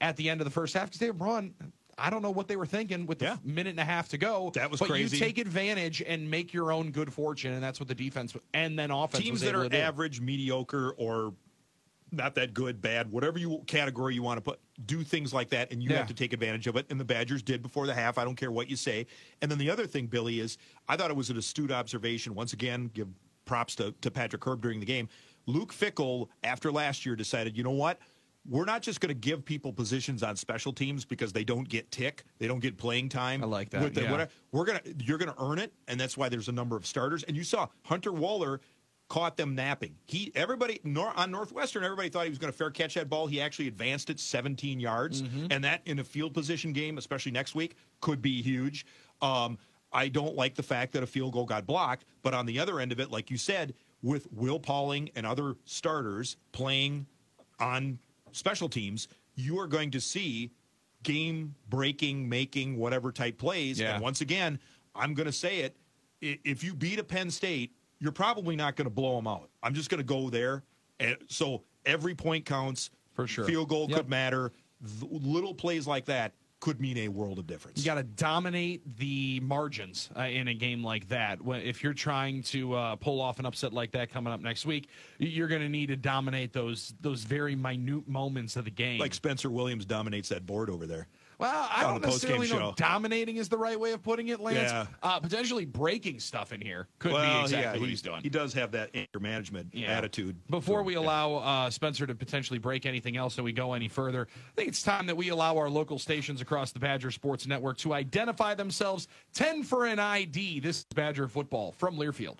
at the end of the first half because they were run. I don't know what they were thinking with the minute and a half to go. That was But crazy. you take advantage and make your own good fortune, and that's what the defense and then offense Teams was that able are to do. average, mediocre, or not that good, bad, whatever category you want to put, do things like that, and you have to take advantage of it. And the Badgers did before the half. I don't care what you say. And then the other thing, Billy, is I thought it was an astute observation. Once again, give props to Patrick Herb during the game. Luke Fickell, after last year, decided, you know what? We're not just going to give people positions on special teams because they don't get they don't get playing time. I like that. You're going to earn it, and that's why there's a number of starters. And you saw Hunter Waller caught them napping. On Northwestern, everybody thought he was going to fair catch that ball. He actually advanced it 17 yards, and that in a field position game, especially next week, could be huge. I don't like the fact that a field goal got blocked, but on the other end of it, like you said, with Will Pauling and other starters playing on special teams, you are going to see game-breaking, making, whatever type plays. Yeah. And once again, I'm going to say it, if you beat a Penn State, you're probably not going to blow them out. I'm just going to go there. And so every point counts. For sure. Field goal could matter. Little plays like that could mean a world of difference. You got to dominate the margins in a game like that. If you're trying to pull off an upset like that coming up next week, you're going to need to dominate those very minute moments of the game. Like Spencer Williams dominates that board over there. Well, I don't necessarily know show. dominating is the right way of putting it, Lance. Yeah. Potentially breaking stuff in here could be exactly what he's doing. He does have that anger management attitude. Before we allow Spencer to potentially break anything else and we go any further, I think it's time that we allow our local stations across the Badger Sports Network to identify themselves. 10 for an ID. This is Badger Football from Learfield.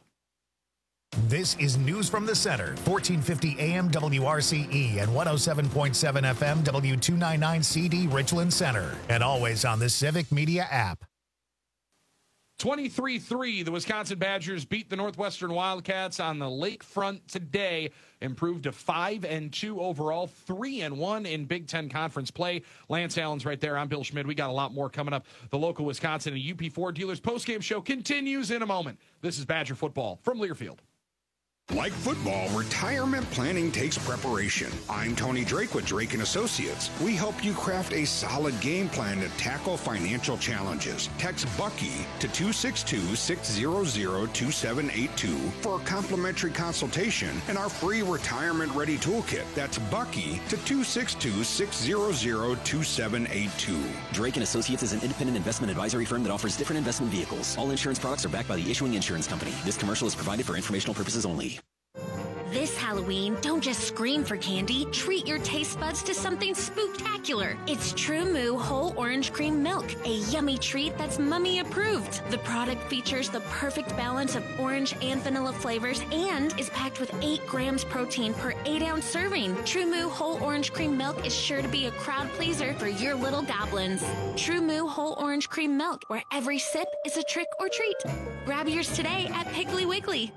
This is News from the Center, 1450 AM WRCE and 107.7 FM W299 CD Richland Center, and always on the Civic Media app. 23-3, the Wisconsin Badgers beat the Northwestern Wildcats on the lakefront today, improved to 5-2 overall, 3-1 in Big Ten Conference play. Lance Allen's right there. I'm Bill Schmidt. We got a lot more coming up. The local Wisconsin and UP4 Dealers postgame show continues in a moment. This is Badger Football from Learfield. Like football, retirement planning takes preparation. I'm Tony Drake with Drake & Associates. We help you craft a solid game plan to tackle financial challenges. Text BUCKY to 262-600-2782 for a complimentary consultation and our free retirement ready toolkit. That's BUCKY to 262-600-2782. Drake & Associates is an independent investment advisory firm that offers different investment vehicles. All insurance products are backed by the issuing insurance company. This commercial is provided for informational purposes only. This Halloween, don't just scream for candy. Treat your taste buds to something spooktacular. It's True Moo Whole Orange Cream Milk, a yummy treat that's Mummy approved. The product features the perfect balance of orange and vanilla flavors and is packed with 8 grams protein per 8-ounce serving. True Moo Whole Orange Cream Milk is sure to be a crowd pleaser for your little goblins. True Moo Whole Orange Cream Milk, where every sip is a trick or treat. Grab yours today at Piggly Wiggly.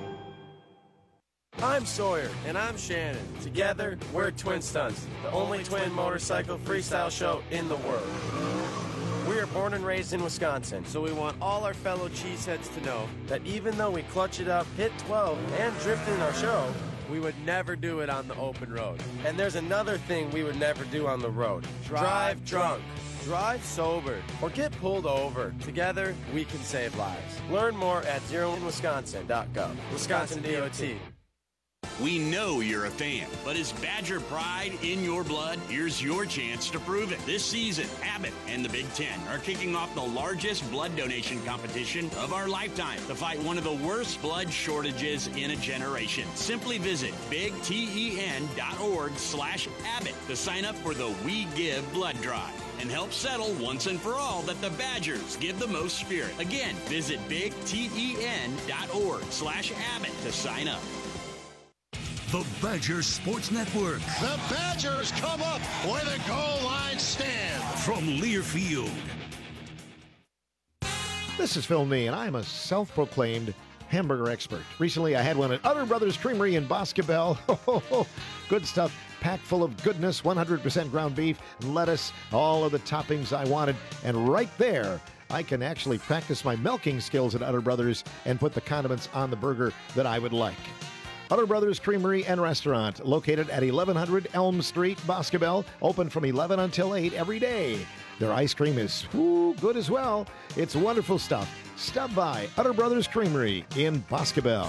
I'm Sawyer. And I'm Shannon. Together, we're Twin Stunts, the only twin motorcycle freestyle show in the world. We are born and raised in Wisconsin, so we want all our fellow cheeseheads to know that even though we clutch it up, hit 12, and drift in our show, we would never do it on the open road. And there's another thing we would never do on the road. Drive drunk. Drive sober or get pulled over. Together, we can save lives. Learn more at zeroinwisconsin.gov. Wisconsin DOT. We know you're a fan, but is Badger pride in your blood? Here's your chance to prove it. This season, Abbott and the Big Ten are kicking off the largest blood donation competition of our lifetime to fight one of the worst blood shortages in a generation. Simply visit bigten.org/Abbott to sign up for the We Give blood drive and help settle once and for all that the Badgers give the most spirit. Again, visit bigten.org/Abbott to sign up. The Badger Sports Network. The Badgers come up where the goal line stands. From Learfield. This is Phil Nee, and I am a self-proclaimed hamburger expert. Recently, I had one at Utter Brothers Creamery in Boscobel. Good stuff, packed full of goodness, 100% ground beef, lettuce, all of the toppings I wanted. And right there, I can actually practice my milking skills at Utter Brothers and put the condiments on the burger that I would like. Utter Brothers Creamery and Restaurant, located at 1100 Elm Street, Boscobel, open from 11 until 8 every day. Their ice cream is good as well. It's wonderful stuff. Stop by Utter Brothers Creamery in Boscobel.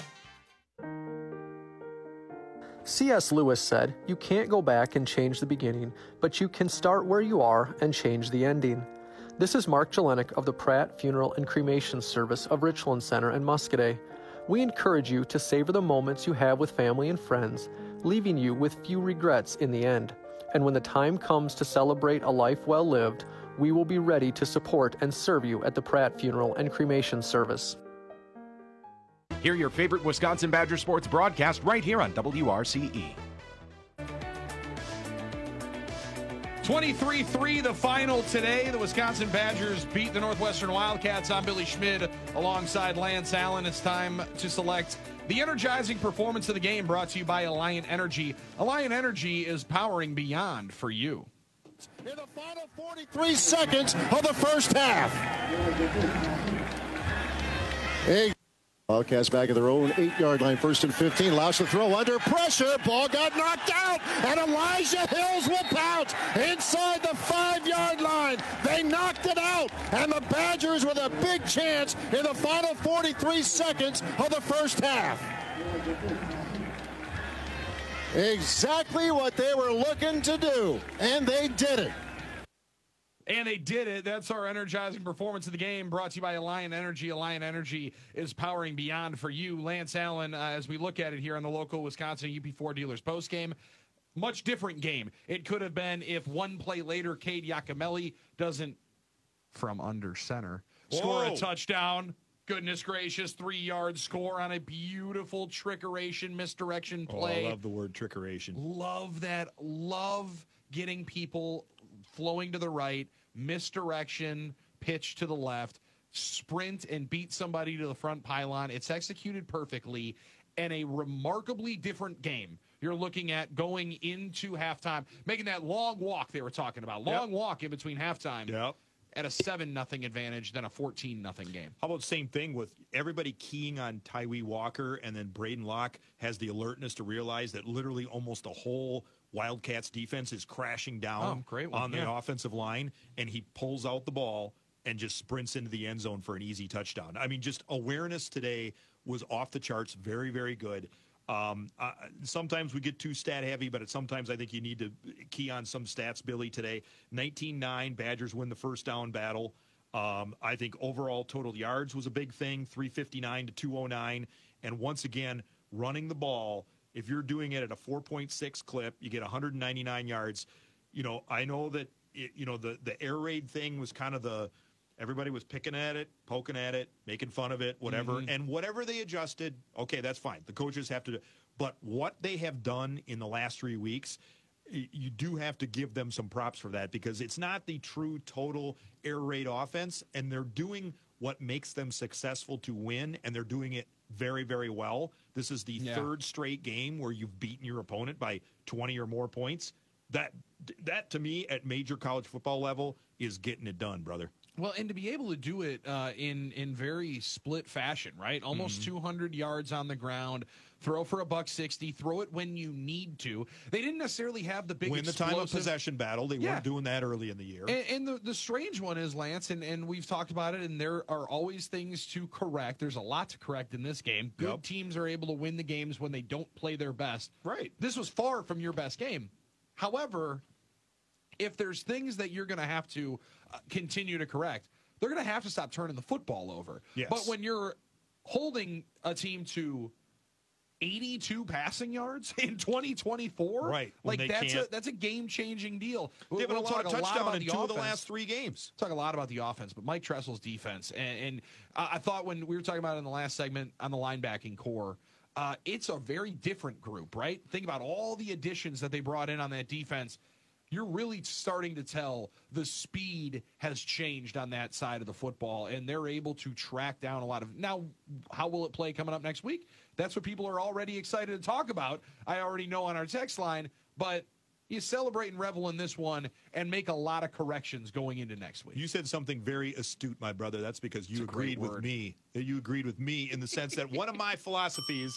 C.S. Lewis said, "You can't go back and change the beginning, but you can start where you are and change the ending." This is Mark Jelenic of the Pratt Funeral and Cremation Service of Richland Center in Muscadet. We encourage you to savor the moments you have with family and friends, leaving you with few regrets in the end. And when the time comes to celebrate a life well lived, we will be ready to support and serve you at the Pratt Funeral and Cremation Service. Hear your favorite Wisconsin Badger sports broadcast right here on WRCE. 23-3 the final today. The Wisconsin Badgers beat the Northwestern Wildcats. I'm Billy Schmid alongside Lance Allen. It's time to select the energizing performance of the game, brought to you by Alliant Energy. Alliant Energy is powering beyond for you. In the final 43 seconds of the first half. Wildcats back at their own 8-yard line, 1st and 15. Lost the throw under pressure. Ball got knocked out, and Elijah Hills will pounce inside the 5-yard line. They knocked it out, and the Badgers with a big chance in the final 43 seconds of the first half. Exactly what they were looking to do, and they did it. And they did it. That's our energizing performance of the game, brought to you by Alliant Energy. Alliant Energy is powering beyond for you. Lance Allen, as we look at it here on the local Wisconsin UP4 Dealers postgame, much different game. It could have been if one play later, Cade Iacomelli doesn't, from under center, score a touchdown. Goodness gracious, 3-yard score on a beautiful trickeration, misdirection play. I love the word trickeration. Love that. Love getting people flowing to the right, misdirection, pitch to the left, sprint and beat somebody to the front pylon. It's executed perfectly, and a remarkably different game. You're looking at going into halftime, making that long walk they were talking about. Long walk in between halftime. Yep. At a 7-0 advantage than a 14-0 game. How about the same thing with everybody keying on Tyree Walker, and then Braden Locke has the alertness to realize that literally almost a whole Wildcats defense is crashing down on the offensive line, and he pulls out the ball and just sprints into the end zone for an easy touchdown. I mean, just awareness today was off the charts, very, very good. Sometimes we get too stat heavy, but sometimes I think you need to key on some stats, Billy, today. 19-9, Badgers win the first down battle. I think overall total yards was a big thing, 359 to 209. And once again, running the ball, if you're doing it at a 4.6 clip, you get 199 yards. You know, I know that, the air raid thing was kind of everybody was picking at it, poking at it, making fun of it, whatever. Mm-hmm. And whatever they adjusted, okay, that's fine. The coaches have to do. But what they have done in the last 3 weeks, you do have to give them some props for that, because it's not the true total air raid offense, and they're doing what makes them successful to win, and they're doing it very, very well. This is the third straight game where you've beaten your opponent by 20 or more points. That to me, at major college football level, is getting it done, brother. Well, and to be able to do it in very split fashion, right? Almost 200 yards on the ground, throw for $160, throw it when you need to. They didn't necessarily have the big win the time of possession battle. They weren't doing that early in the year. And the strange one is, Lance, and we've talked about it, and there are always things to correct. There's a lot to correct in this game. Good teams are able to win the games when they don't play their best. Right. This was far from your best game. However, if there's things that you're going to have to continue to correct, they're going to have to stop turning the football over. Yes. But when you're holding a team to 82 passing yards in 2024, right? Like that's a game-changing deal. They've been a lot of touchdowns in 2 of the last 3 games. Talk a lot about the offense, but Mike Tressel's defense, and I thought when we were talking about it in the last segment on the linebacking core, it's a very different group, right? Think about all the additions that they brought in on that defense. You're really starting to tell the speed has changed on that side of the football, and they're able to track down a lot of. Now, how will it play coming up next week? That's what people are already excited to talk about. I already know on our text line, but you celebrate and revel in this one and make a lot of corrections going into next week. You said something very astute, my brother. That's because you agreed with me. You agreed with me in the sense that one of my philosophies,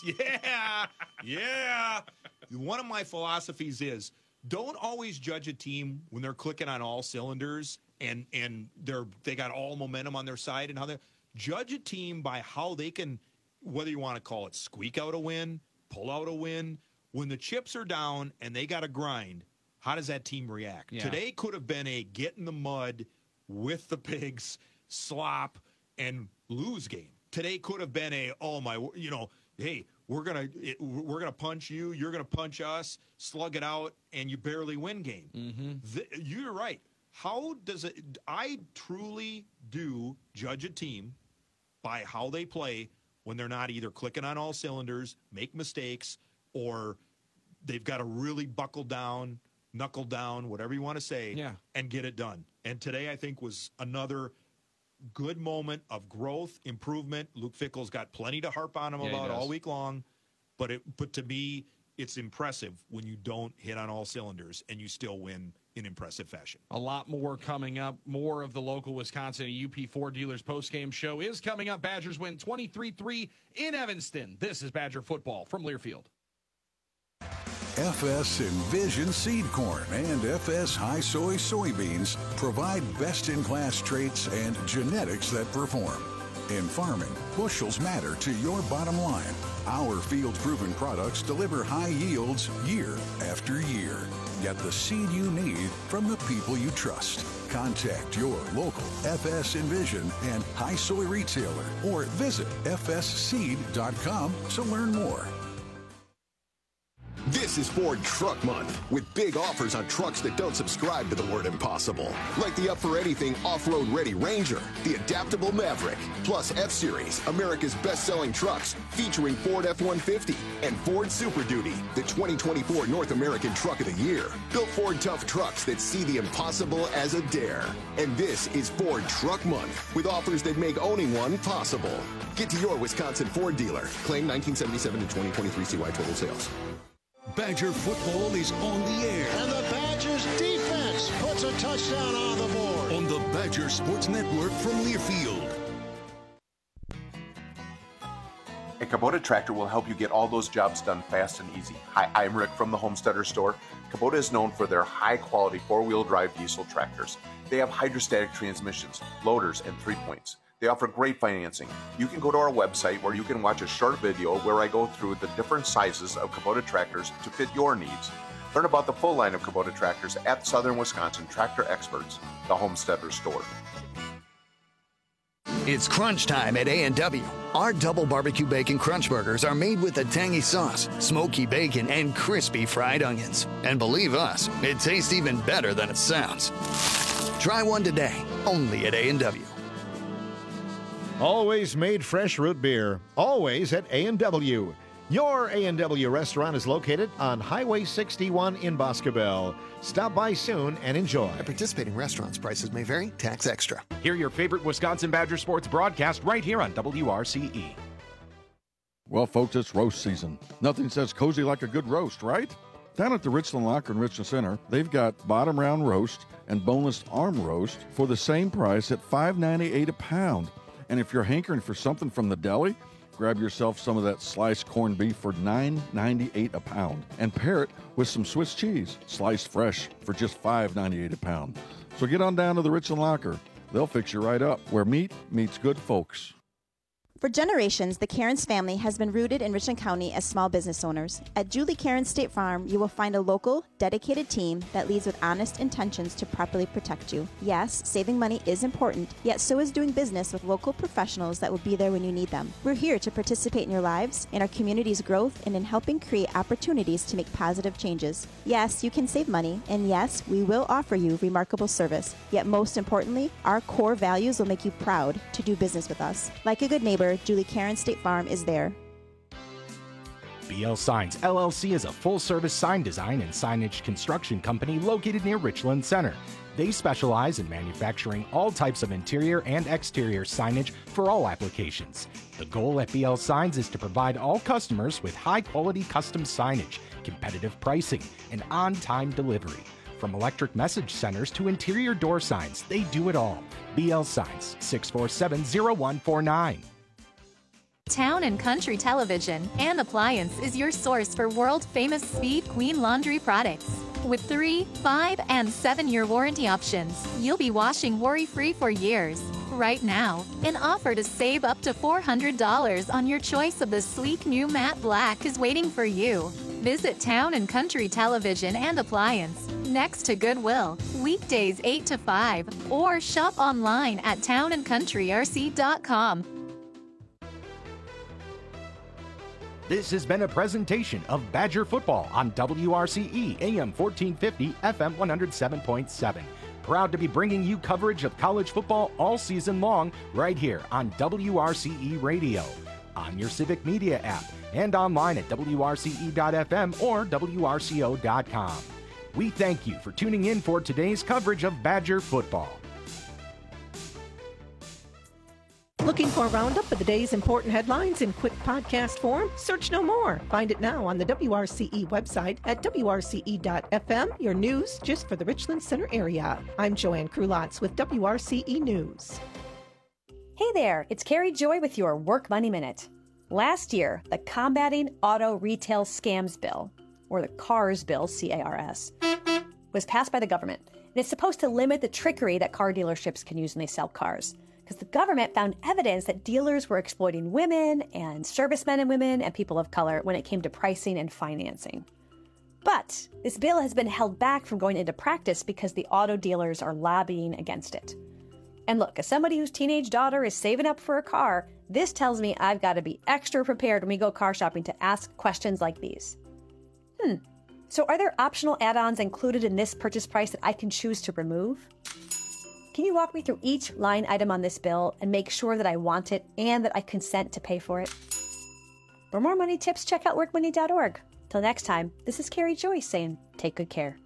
one of my philosophies is don't always judge a team when they're clicking on all cylinders and they got all momentum on their side and how they judge a team by how they can, whether you want to call it squeak out a win, pull out a win. When the chips are down and they got to grind, how does that team react? Yeah. Today could have been a get in the mud with the pigs, slop, and lose game. Today could have been a, hey, we're gonna punch you, you're gonna punch us, slug it out, and you barely win game. Mm-hmm. You're right. How does it? I truly do judge a team by how they play when they're not either clicking on all cylinders, make mistakes, or they've got to really buckle down, knuckle down, whatever you want to say, and get it done. And today, I think, was another good moment of growth, improvement. Luke Fickell's got plenty to harp on him about all week long, but to me, it's impressive when you don't hit on all cylinders and you still win in impressive fashion. A lot more coming up. More of the local Wisconsin UP Ford Dealers postgame show is coming up. Badgers win 23-3 in Evanston. This is Badger football from Learfield. FS Envision seed corn and FS High Soy soybeans provide best-in-class traits and genetics that perform. In farming, bushels matter to your bottom line. Our field-proven products deliver high yields year after year. Get the seed you need from the people you trust. Contact your local FS Envision and High Soy retailer or visit fsseed.com to learn more. This is Ford Truck Month, with big offers on trucks that don't subscribe to the word impossible. Like the up-for-anything off-road ready Ranger, the adaptable Maverick, plus F-Series, America's best-selling trucks, featuring Ford F-150 and Ford Super Duty, the 2024 North American Truck of the Year. Built Ford tough trucks that see the impossible as a dare. And this is Ford Truck Month, with offers that make owning one possible. Get to your Wisconsin Ford dealer. Claim 1977 to 2023 CY total sales. Badger football is on the air. And the Badgers defense puts a touchdown on the board. On the Badger Sports Network from Learfield. A Kubota tractor will help you get all those jobs done fast and easy. Hi, I'm Rick from the Homesteader Store. Kubota is known for their high-quality four-wheel drive diesel tractors. They have hydrostatic transmissions, loaders, and 3-points. They offer great financing. You can go to our website where you can watch a short video where I go through the different sizes of Kubota tractors to fit your needs. Learn about the full line of Kubota tractors at Southern Wisconsin Tractor Experts, the Homesteader Store. It's crunch time at A&W. Our double barbecue bacon crunch burgers are made with a tangy sauce, smoky bacon, and crispy fried onions. And believe us, it tastes even better than it sounds. Try one today, only at A&W. Always made fresh root beer, always at A&W. Your A&W restaurant is located on Highway 61 in Boscobel. Stop by soon and enjoy. At participating restaurants, prices may vary, tax extra. Hear your favorite Wisconsin Badger sports broadcast right here on WRCE. Well, folks, it's roast season. Nothing says cozy like a good roast, right? Down at the Richland Locker in Richland Center, they've got bottom round roast and boneless arm roast for the same price at $5.98 a pound. And if you're hankering for something from the deli, grab yourself some of that sliced corned beef for $9.98 a pound. And pair it with some Swiss cheese, sliced fresh, for just $5.98 a pound. So get on down to the Richland Locker. They'll fix you right up, where meat meets good folks. For generations, the Cairns family has been rooted in Richland County as small business owners. At Julie Cairns State Farm, you will find a local, dedicated team that leads with honest intentions to properly protect you. Yes, saving money is important, yet so is doing business with local professionals that will be there when you need them. We're here to participate in your lives, in our community's growth, and in helping create opportunities to make positive changes. Yes, you can save money, and yes, we will offer you remarkable service. Yet most importantly, our core values will make you proud to do business with us. Like a good neighbor, Julie Cairns State Farm is there. BL Signs LLC is a full-service sign design and signage construction company located near Richland Center. They specialize in manufacturing all types of interior and exterior signage for all applications. The goal at BL Signs is to provide all customers with high-quality custom signage, competitive pricing, and on-time delivery. From electric message centers to interior door signs, they do it all. BL Signs, 647-0149. Town & Country Television and Appliance is your source for world-famous Speed Queen laundry products. With 3, 5, and 7-year warranty options, you'll be washing worry-free for years. Right now, an offer to save up to $400 on your choice of the sleek new matte black is waiting for you. Visit Town & Country Television and Appliance next to Goodwill, weekdays 8 to 5, or shop online at townandcountryrc.com. This has been a presentation of Badger Football on WRCE AM 1450, FM 107.7. Proud to be bringing you coverage of college football all season long right here on WRCE Radio, on your Civic Media app, and online at WRCE.FM or WRCO.com. We thank you for tuning in for today's coverage of Badger Football. Looking for a roundup of the day's important headlines in quick podcast form? Search no more. Find it now on the WRCE website at WRCE.FM, your news just for the Richland Center area. I'm Joanne Krulotz with WRCE News. Hey there, it's Carrie Joy with your Work Money Minute. Last year, the Combating Auto Retail Scams Bill, or the CARS Bill, C-A-R-S, was passed by the government. And it's supposed to limit the trickery that car dealerships can use when they sell cars. Because the government found evidence that dealers were exploiting women and servicemen and women and people of color when it came to pricing and financing. But this bill has been held back from going into practice because the auto dealers are lobbying against it. And look, as somebody whose teenage daughter is saving up for a car, this tells me I've got to be extra prepared when we go car shopping to ask questions like these. So are there optional add-ons included in this purchase price that I can choose to remove? Can you walk me through each line item on this bill and make sure that I want it and that I consent to pay for it? For more money tips, check out workmoney.org. Till next time, this is Carrie Joyce saying, take good care.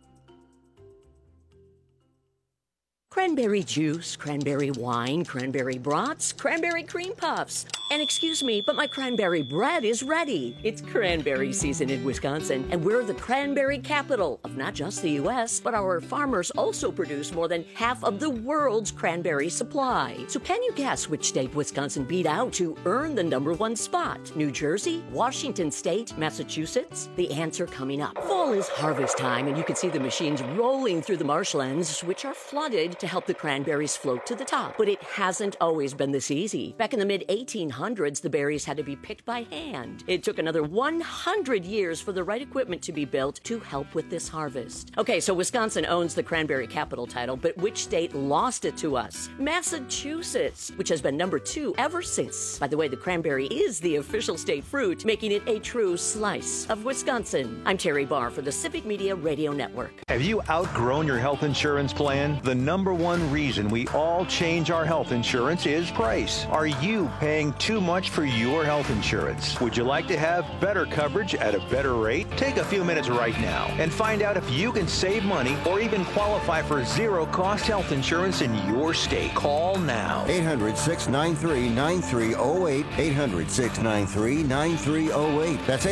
Cranberry juice, cranberry wine, cranberry brats, cranberry cream puffs. And excuse me, but my cranberry bread is ready. It's cranberry season in Wisconsin, and we're the cranberry capital of not just the U.S., but our farmers also produce more than half of the world's cranberry supply. So can you guess which state Wisconsin beat out to earn the #1 spot? New Jersey, Washington State, Massachusetts? The answer coming up. Fall is harvest time, and you can see the machines rolling through the marshlands, which are flooded to help the cranberries float to the top. But it hasn't always been this easy. Back in the mid-1800s, the berries had to be picked by hand. It took another 100 years for the right equipment to be built to help with this harvest. Okay, so Wisconsin owns the cranberry capital title, but which state lost it to us? Massachusetts, which has been #2 ever since. By the way, the cranberry is the official state fruit, making it a true slice of Wisconsin. I'm Terry Barr for the Civic Media Radio Network. Have you outgrown your health insurance plan? The #1 reason we all change our health insurance is price. Are you paying too much for your health insurance? Would you like to have better coverage at a better rate? Take a few minutes right now and find out if you can save money or even qualify for zero-cost health insurance in your state. Call now. 800-693-9308. 800-693-9308. That's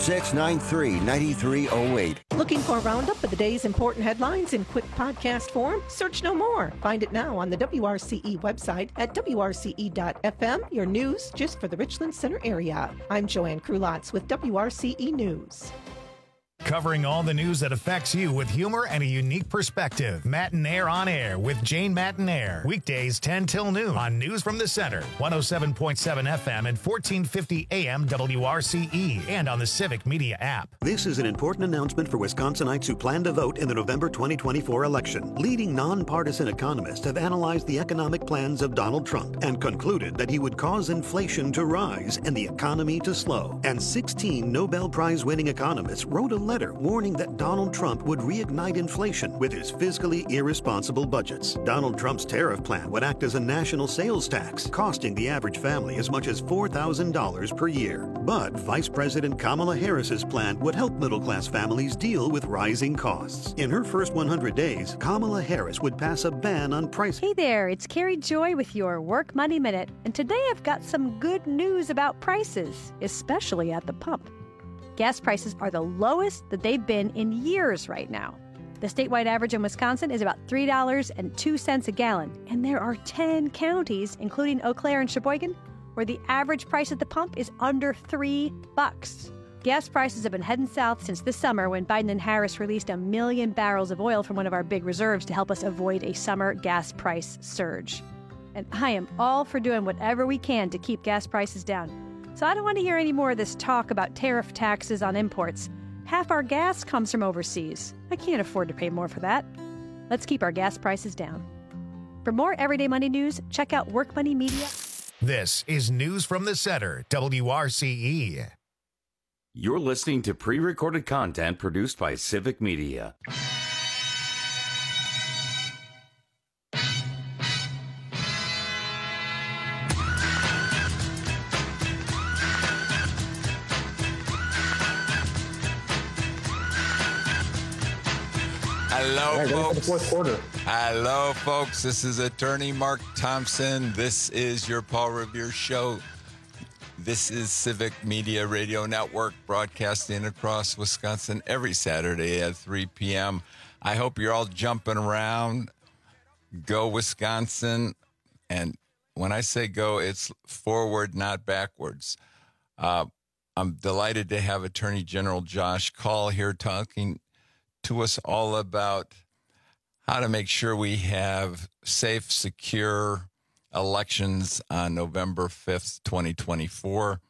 800-693-9308. Looking for a roundup of the day's important headlines in quick podcast form? Search no more. Find it now on the WRCE website at WRCE.FM, your news just for the Richland Center area. I'm Joanne Krulotz with WRCE News. Covering all the news that affects you with humor and a unique perspective. Matinaire on Air with Jane Matinaire. Weekdays 10 till noon on News from the Center. 107.7 FM and 1450 AM WRCE and on the Civic Media app. This is an important announcement for Wisconsinites who plan to vote in the November 2024 election. Leading nonpartisan economists have analyzed the economic plans of Donald Trump and concluded that he would cause inflation to rise and the economy to slow. And 16 Nobel Prize-winning economists wrote a letter warning that Donald Trump would reignite inflation with his fiscally irresponsible budgets. Donald Trump's tariff plan would act as a national sales tax, costing the average family as much as $4,000 per year. But Vice President Kamala Harris's plan would help middle-class families deal with rising costs. In her first 100 days, Kamala Harris would pass a ban on price. Hey there, it's Carrie Joy with your Work Money Minute. And today I've got some good news about prices, especially at the pump. gas prices are the lowest that they've been in years right now. The statewide average in Wisconsin is about $3.02 a gallon, and there are 10 counties, including Eau Claire and Sheboygan, where the average price at the pump is under $3. Gas prices have been heading south since this summer when Biden and Harris released 1 million barrels of oil from one of our big reserves to help us avoid a summer gas price surge. And I am all for doing whatever we can to keep gas prices down. So I don't want to hear any more of this talk about tariff taxes on imports. Half our gas comes from overseas. I can't afford to pay more for that. Let's keep our gas prices down. For more Everyday Money news, check out Work Money Media. This is News from the Center, WRCE. You're listening to pre-recorded content produced by Civic Media. Hello, folks. Fourth quarter. Hello, folks. This is attorney Mark Thompson. This is your Paul Revere Show. This is Civic Media Radio Network, broadcasting across Wisconsin every Saturday at 3 p.m. I hope you're all jumping around. Go Wisconsin. And when I say go, it's forward, not backwards. I'm delighted to have Attorney General Josh Kaul here talking to us all about how to make sure we have safe, secure elections on November 5th, 2024.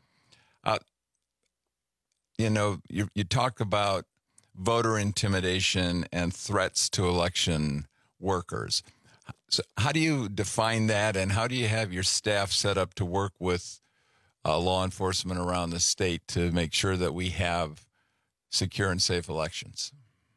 You talk about voter intimidation and threats to election workers. So how do you define that, and how do you have your staff set up to work with law enforcement around the state to make sure that we have secure and safe elections?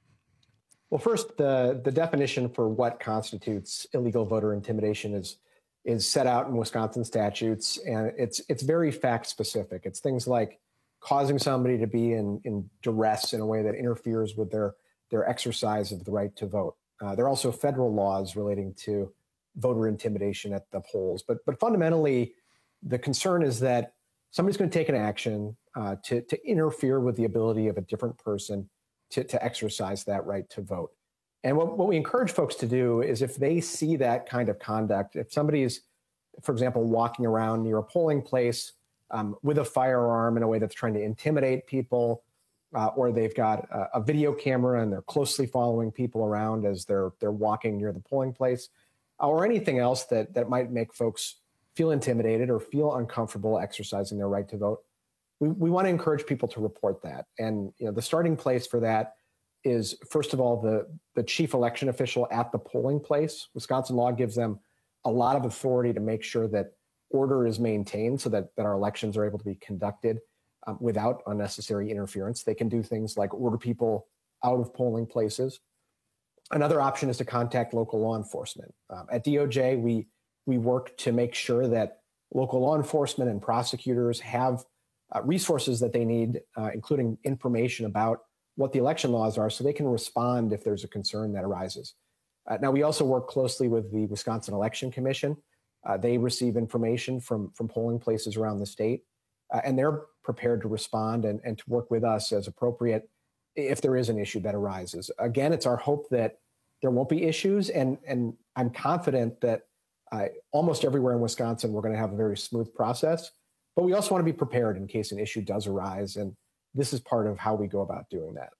Well, first, the definition for what constitutes illegal voter intimidation is set out in Wisconsin statutes, and it's very fact specific. It's things like causing somebody to be in duress in a way that interferes with their exercise of the right to vote. There are also federal laws relating to voter intimidation at the polls, but fundamentally, the concern is that somebody's going to take an action to interfere with the ability of a different person to exercise that right to vote. And what we encourage folks to do is, if they see that kind of conduct, if somebody's, for example, walking around near a polling place with a firearm in a way that's trying to intimidate people, or they've got a video camera and they're closely following people around as they're walking near the polling place, or anything else that might make folks feel intimidated or feel uncomfortable exercising their right to vote, we want to encourage people to report that. And the starting place for that is, first of all, the chief election official at the polling place. Wisconsin law gives them a lot of authority to make sure that order is maintained so that our elections are able to be conducted without unnecessary interference. They can do things like order people out of polling places. Another option is to contact local law enforcement. At DOJ, we work to make sure that local law enforcement and prosecutors have resources that they need, including information about what the election laws are, so they can respond if there's a concern that arises. Now, we also work closely with the Wisconsin Election Commission. They receive information from polling places around the state, and they're prepared to respond and to work with us as appropriate if there is an issue that arises. Again, it's our hope that there won't be issues, and I'm confident that almost everywhere in Wisconsin, we're going to have a very smooth process. But we also want to be prepared in case an issue does arise, and this is part of how we go about doing that.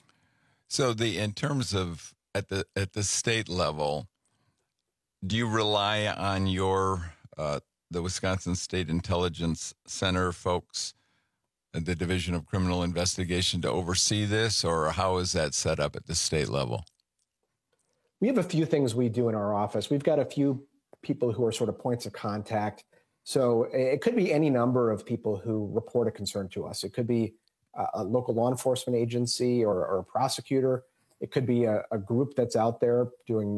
So, in terms of at the state level, do you rely on the Wisconsin State Intelligence Center folks, the Division of Criminal Investigation, to oversee this, or how is that set up at the state level? We have a few things we do in our office. We've got a few people who are sort of points of contact. So it could be any number of people who report a concern to us. It could be a local law enforcement agency or a prosecutor. It could be a group that's out there doing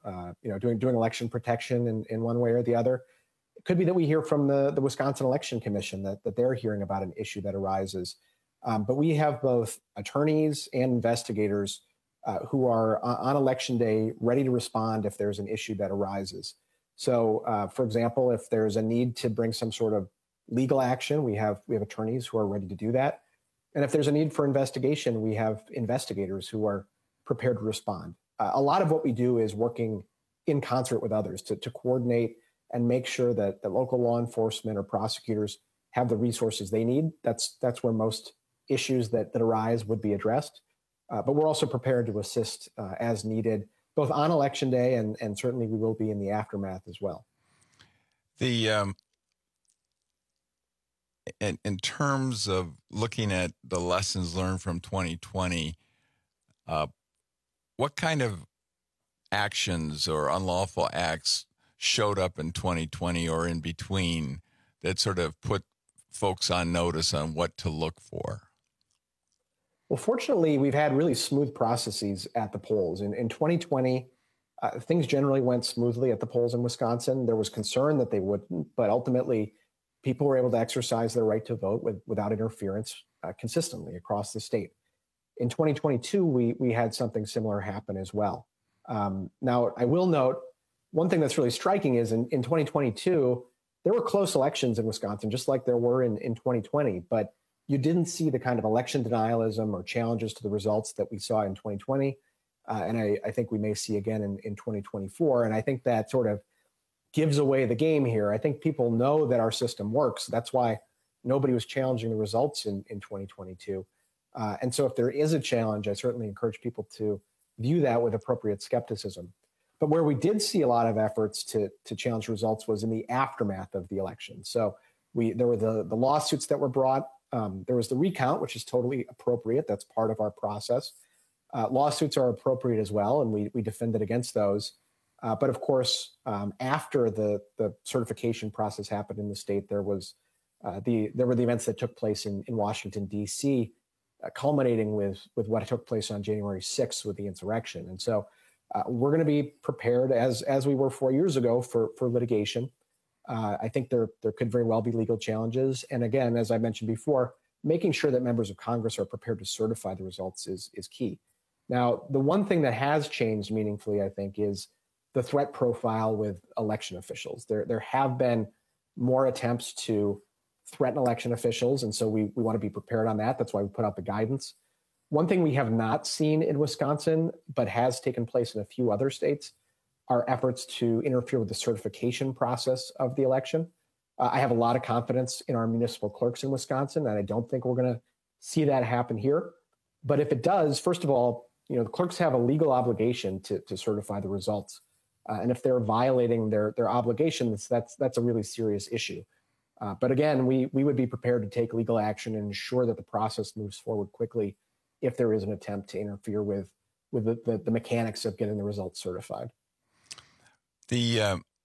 doing election protection in one way or the other. It could be that we hear from the Wisconsin Election Commission that they're hearing about an issue that arises. But we have both attorneys and investigators who are on election day ready to respond if there's an issue that arises. So, for example, if there's a need to bring some sort of legal action, we have attorneys who are ready to do that. And if there's a need for investigation, we have investigators who are prepared to respond. A lot of what we do is working in concert with others to coordinate and make sure that the local law enforcement or prosecutors have the resources they need. That's where most issues that arise would be addressed. But we're also prepared to assist as needed, both on Election Day and certainly we will be in the aftermath as well. In terms of looking at the lessons learned from 2020, what kind of actions or unlawful acts showed up in 2020 or in between that sort of put folks on notice on what to look for? Well, fortunately, we've had really smooth processes at the polls. In 2020, things generally went smoothly at the polls in Wisconsin. There was concern that they wouldn't, but ultimately, people were able to exercise their right to vote without interference consistently across the state. In 2022, we had something similar happen as well. Now, I will note, one thing that's really striking is in 2022, there were close elections in Wisconsin, just like there were in 2020, but you didn't see the kind of election denialism or challenges to the results that we saw in 2020. And I think we may see again in 2024. And I think that sort of gives away the game here. I think people know that our system works. That's why nobody was challenging the results in 2022. And so if there is a challenge, I certainly encourage people to view that with appropriate skepticism. But where we did see a lot of efforts to challenge results was in the aftermath of the election. So there were the lawsuits that were brought. There was the recount, which is totally appropriate. That's part of our process. Lawsuits are appropriate as well, and we defended against those. But of course, after the certification process happened in the state, there were the events that took place in Washington, D.C., culminating with what took place on January 6th with the insurrection. And so we're going to be prepared as we were 4 years ago for litigation. I think there could very well be legal challenges. And again, as I mentioned before, making sure that members of Congress are prepared to certify the results is key. Now, the one thing that has changed meaningfully, I think, is the threat profile with election officials. There have been more attempts to threaten election officials, and so we want to be prepared on that. That's why we put out the guidance. One thing we have not seen in Wisconsin, but has taken place in a few other states, are efforts to interfere with the certification process of the election. I have a lot of confidence in our municipal clerks in Wisconsin, and I don't think we're going to see that happen here. But if it does, first of all, the clerks have a legal obligation to certify the results. And if they're violating their obligations, that's a really serious issue. But again, we would be prepared to take legal action and ensure that the process moves forward quickly if there is an attempt to interfere with the mechanics of getting the results certified. We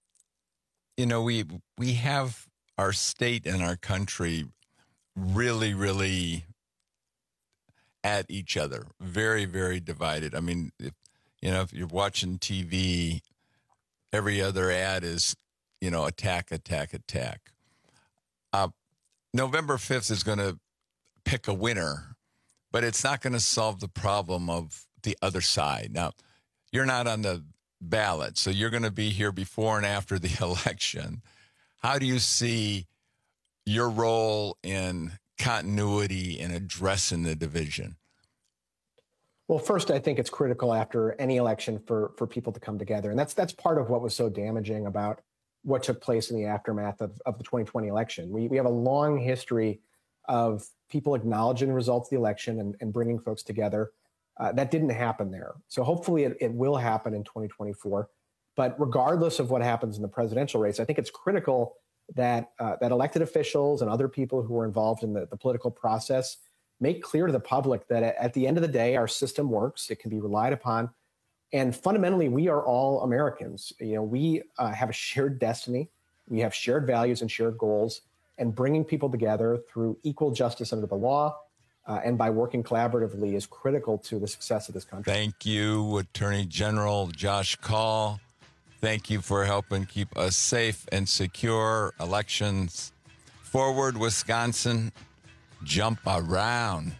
have our state and our country really, really at each other, very, very divided. I mean, if you're watching TV, every other ad is, attack, attack, attack. November 5th is going to pick a winner, but it's not going to solve the problem of the other side. Now, you're not on the ballot, so you're going to be here before and after the election. How do you see your role in continuity and addressing the division? Well, first, I think it's critical after any election for people to come together. And that's part of what was so damaging about what took place in the aftermath of the 2020 election. We have a long history of people acknowledging the results of the election and bringing folks together. That didn't happen there. So hopefully it will happen in 2024. But regardless of what happens in the presidential race, I think it's critical that elected officials and other people who are involved in the political process make clear to the public that at the end of the day, our system works. It can be relied upon. And fundamentally, we are all Americans. We have a shared destiny. We have shared values and shared goals. And bringing people together through equal justice under the law and by working collaboratively is critical to the success of this country. Thank you, Attorney General Josh Kaul. Thank you for helping keep us safe and secure. Elections forward, Wisconsin. Jump around.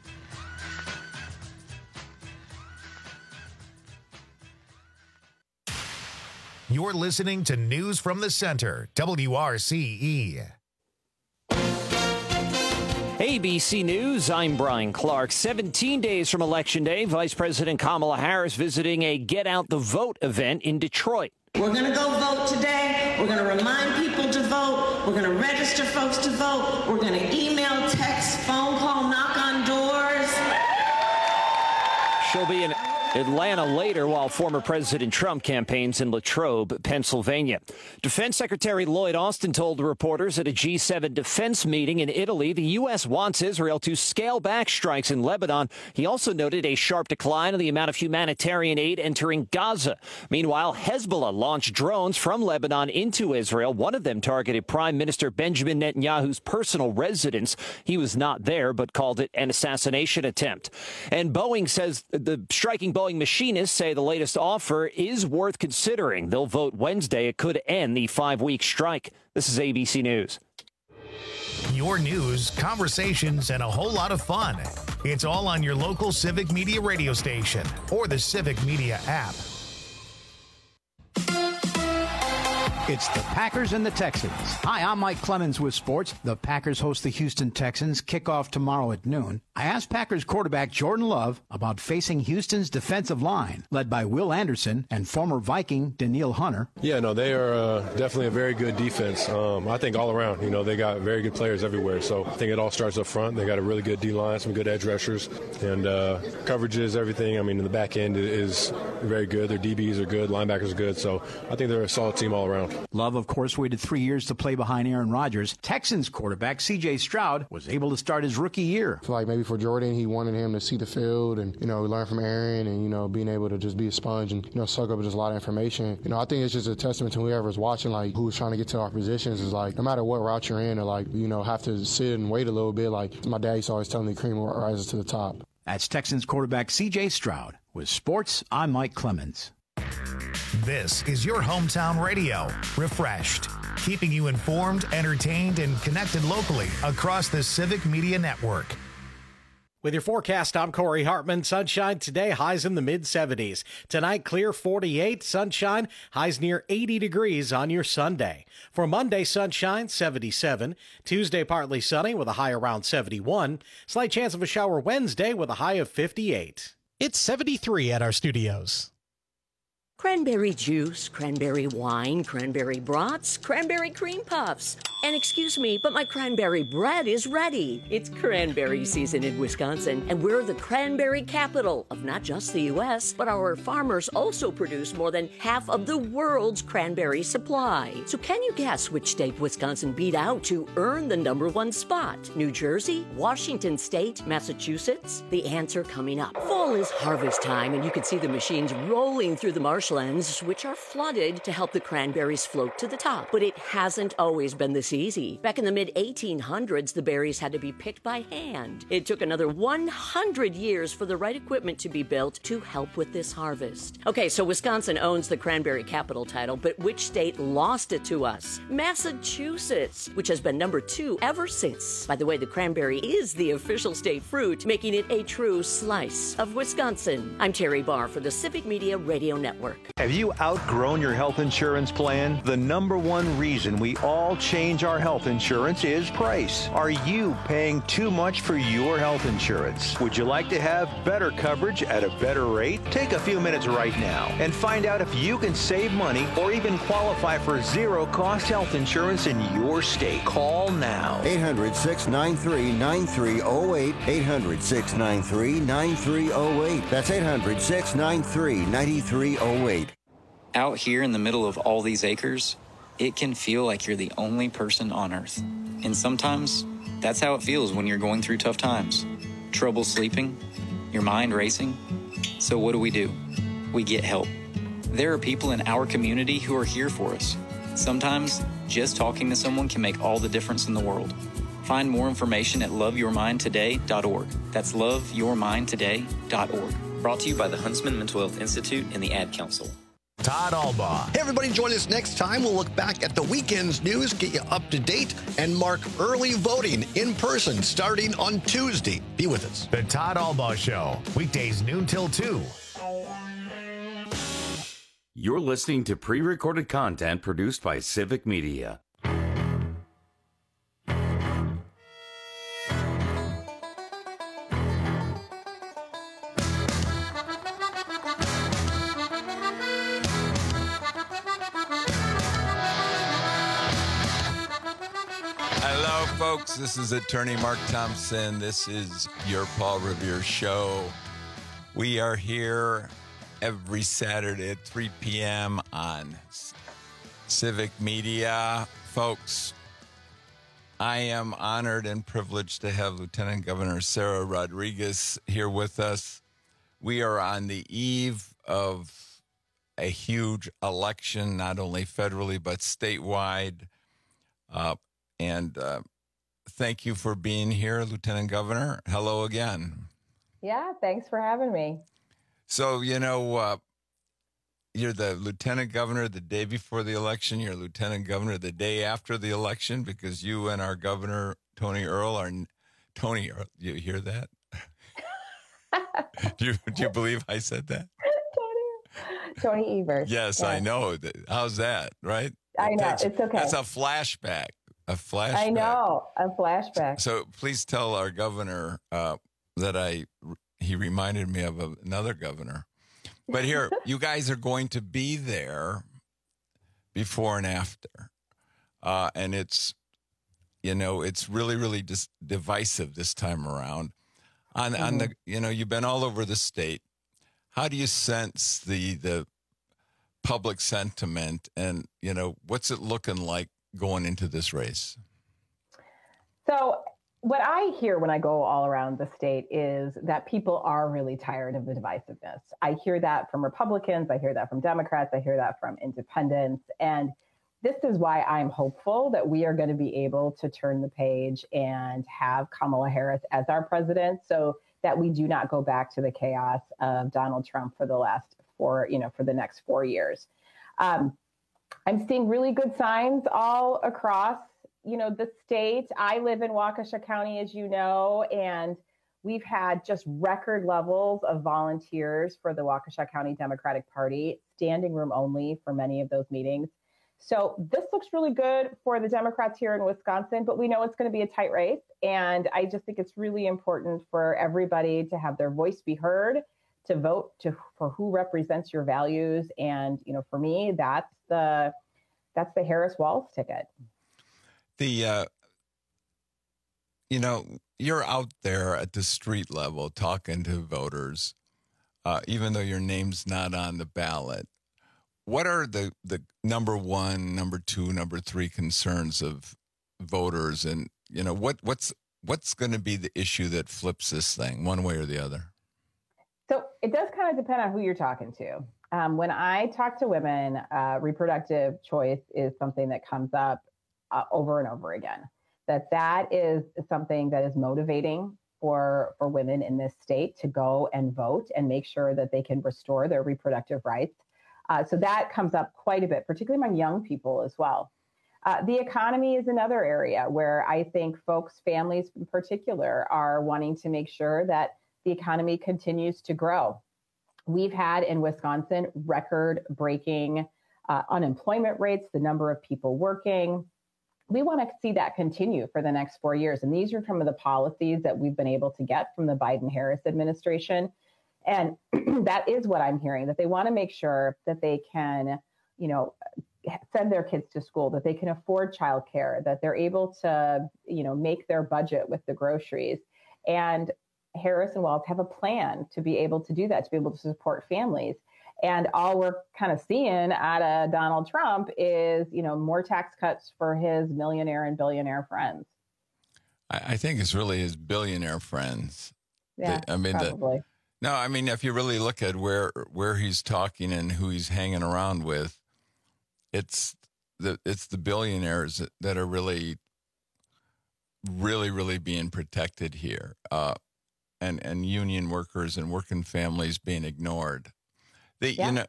You're listening to News from the Center, WRCE. ABC News, I'm Brian Clark. 17 days from Election Day, Vice President Kamala Harris visiting a Get Out the Vote event in Detroit. We're going to go vote today. We're going to remind people to vote. We're going to register folks to vote. We're going to email, text, phone call, knock on doors. She'll be in Atlanta later while former President Trump campaigns in Latrobe, Pennsylvania. Defense Secretary Lloyd Austin told reporters at a G7 defense meeting in Italy the U.S. wants Israel to scale back strikes in Lebanon. He also noted a sharp decline in the amount of humanitarian aid entering Gaza. Meanwhile, Hezbollah launched drones from Lebanon into Israel. One of them targeted Prime Minister Benjamin Netanyahu's personal residence. He was not there, but called it an assassination attempt. And Boeing says the striking Boeing machinists say the latest offer is worth considering. They'll vote Wednesday. It could end the 5-week strike. This is ABC News. Your news, conversations, and a whole lot of fun. It's all on your local Civic Media radio station or the Civic Media app. It's the Packers and the Texans. Hi, I'm Mike Clemens with sports. The Packers host the Houston Texans. Kickoff tomorrow at noon. I asked Packers quarterback Jordan Love about facing Houston's defensive line, led by Will Anderson and former Viking Danielle Hunter. Yeah, no, they are definitely a very good defense. I think all around, they got very good players everywhere. So I think it all starts up front. They got a really good D-line, some good edge rushers, and coverages, everything. I mean, in the back end is very good. Their DBs are good, linebackers are good. So I think they're a solid team all around. Love, of course, waited 3 years to play behind Aaron Rodgers. Texans quarterback C.J. Stroud was able to start his rookie year. I feel like maybe for Jordan, he wanted him to see the field and, learn from Aaron and, being able to just be a sponge and, soak up just a lot of information. I think it's just a testament to whoever's watching, like, who's trying to get to our positions is like, no matter what route you're in or, like, have to sit and wait a little bit. Like, my dad used to always tell me, cream rises to the top. That's Texans quarterback C.J. Stroud. With sports, I'm Mike Clemens. This is your hometown radio, Refreshed, keeping you informed, entertained, and connected locally across the Civic Media Network. With your forecast, I'm Corey Hartman. Sunshine today, highs in the mid-70s. Tonight, clear 48, sunshine, highs near 80 degrees on your Sunday. For Monday, sunshine, 77. Tuesday, partly sunny with a high around 71. Slight chance of a shower Wednesday with a high of 58. It's 73 at our studios. Cranberry juice, cranberry wine, cranberry brats, cranberry cream puffs. And excuse me, but my cranberry bread is ready. It's cranberry season in Wisconsin, and we're the cranberry capital of not just the U.S., but our farmers also produce more than half of the world's cranberry supply. So can you guess which state Wisconsin beat out to earn the #1 spot? New Jersey, Washington State, Massachusetts? The answer coming up. Fall is harvest time, and you can see the machines rolling through the marshlands, which are flooded to help the cranberries float to the top. But it hasn't always been this easy. Back in the mid-1800s, the berries had to be picked by hand. It took another 100 years for the right equipment to be built to help with this harvest. Okay, so Wisconsin owns the cranberry capital title, but which state lost it to us? Massachusetts, which has been #2 ever since. By the way, the cranberry is the official state fruit, making it a true slice of Wisconsin. I'm Terry Barr for the Civic Media Radio Network. Have you outgrown your health insurance plan? The #1 reason we all change our health insurance is price. Are you paying too much for your health insurance? Would you like to have better coverage at a better rate? Take a few minutes right now and find out if you can save money or even qualify for zero-cost health insurance in your state. Call now. 800-693-9308. 800-693-9308. That's 800-693-9308. Out here in the middle of all these acres, it can feel like you're the only person on Earth. And sometimes, that's how it feels when you're going through tough times. Trouble sleeping, your mind racing. So what do? We get help. There are people in our community who are here for us. Sometimes, just talking to someone can make all the difference in the world. Find more information at loveyourmindtoday.org. That's loveyourmindtoday.org. Brought to you by the Huntsman Mental Health Institute and the Ad Council. Todd Albaugh. Hey, everybody, join us next time. We'll look back at the weekend's news, get you up to date, and mark early voting in person starting on Tuesday. Be with us. The Todd Albaugh Show, weekdays noon till 2. You're listening to pre-recorded content produced by Civic Media. Hello, folks. This is attorney Mark Thompson. This is your Paul Revere Show. We are here every Saturday at 3 p.m. on Civic Media. Folks, I am honored and privileged to have Lieutenant Governor Sarah Rodriguez here with us. We are on the eve of a huge election, not only federally, but statewide. And thank you for being here, Lieutenant Governor. Hello again. Yeah, thanks for having me. So, you're the Lieutenant Governor the day before the election. You're Lieutenant Governor the day after the election because you and our Governor, Tony Earl, are... Tony Earl, you hear that? Do you believe I said that? Tony Evers. Yes, yeah. I know. How's that, right? I know. It's okay. That's a flashback. A flashback. I know. A flashback. So please tell our governor that he reminded me of another governor. But here, you guys are going to be there before and after. And it's really, really divisive this time around. On the, you've been all over the state. How do you sense the public sentiment and, what's it looking like going into this race? So what I hear when I go all around the state is that people are really tired of the divisiveness. I hear that from Republicans. I hear that from Democrats. I hear that from independents. And this is why I'm hopeful that we are going to be able to turn the page and have Kamala Harris as our president so that we do not go back to the chaos of Donald Trump for the next 4 years. I'm seeing really good signs all across, the state. I live in Waukesha County, as you know, and we've had just record levels of volunteers for the Waukesha County Democratic Party, standing room only for many of those meetings. So this looks really good for the Democrats here in Wisconsin, but we know it's going to be a tight race. And I just think it's really important for everybody to have their voice be heard, to vote for who represents your values. And, for me, that's the Harris-Walz ticket. You're out there at the street level talking to voters, even though your name's not on the ballot. What are the number one, number two, number three concerns of voters? And, what's going to be the issue that flips this thing one way or the other? So it does kind of depend on who you're talking to. When I talk to women, reproductive choice is something that comes up over and over again. That is something that is motivating for women in this state to go and vote and make sure that they can restore their reproductive rights. So that comes up quite a bit, particularly among young people as well. The economy is another area where I think families in particular, are wanting to make sure that the economy continues to grow. We've had in Wisconsin record-breaking unemployment rates, the number of people working. We want to see that continue for the next 4 years. And these are some of the policies that we've been able to get from the Biden-Harris administration. And that is what I'm hearing, that they want to make sure that they can, send their kids to school, that they can afford childcare, that they're able to, make their budget with the groceries. And Harris and Walz have a plan to be able to do that, to be able to support families. And all we're kind of seeing out of Donald Trump is, more tax cuts for his millionaire and billionaire friends. I think it's really his billionaire friends. Yeah, probably. If you really look at where he's talking and who he's hanging around with, it's the billionaires that are really, really, really being protected here, and union workers and working families being ignored. I